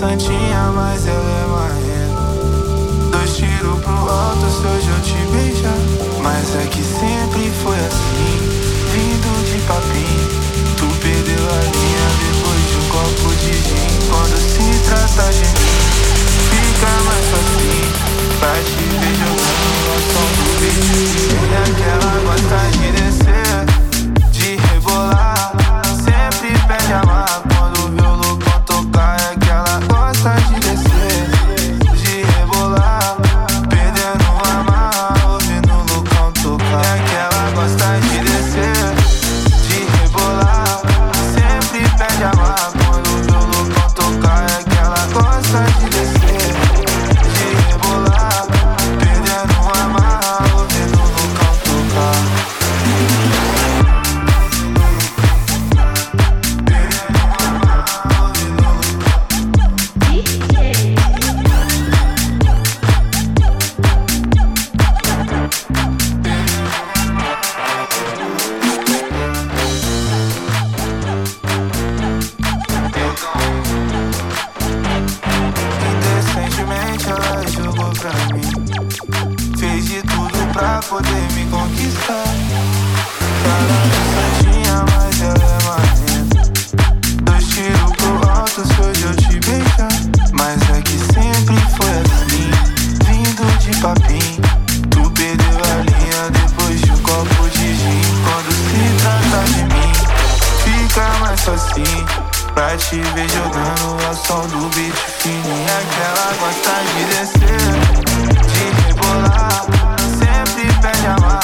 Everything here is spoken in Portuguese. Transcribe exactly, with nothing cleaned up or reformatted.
santinha, mas ela é marrenta. Dois tiros pro alto se hoje eu te beijar. Mas é que sempre foi assim, vindo de papinho. Tu perdeu a linha depois de um copo de gin. Quando se trata de mim, fica mais facinho. Pra te ver jogando ao som do beat. E aquela gosta de descer, de rebolar, sempre pede amar. Quando vê o loucão tocar, é que ela gosta de descer, de rebolar, perdendo a marra, ouvindo o loucão tocar. É que ela gosta de descer, de rebolar, sempre pede amar. Quando vê o loucão tocar, é que ela gosta de descer, de rebolar, perdendo a marra, ouvindo o loucão tocar. Indecentemente ela jogou pra mim, fez de tudo pra poder me conquistar. Cara de santinha, mas ela é marrenta. Dois tiros pro alto se hoje eu te beijar. Mas é que sempre foi assim, vindo de papinho. Tu perdeu a linha depois de um copo de gin. Quando se trata de mim, fica mais facinho. Pra te ver jogando ao som do beat fininho. É que ela gosta de descer, de rebolar, sempre pede amar.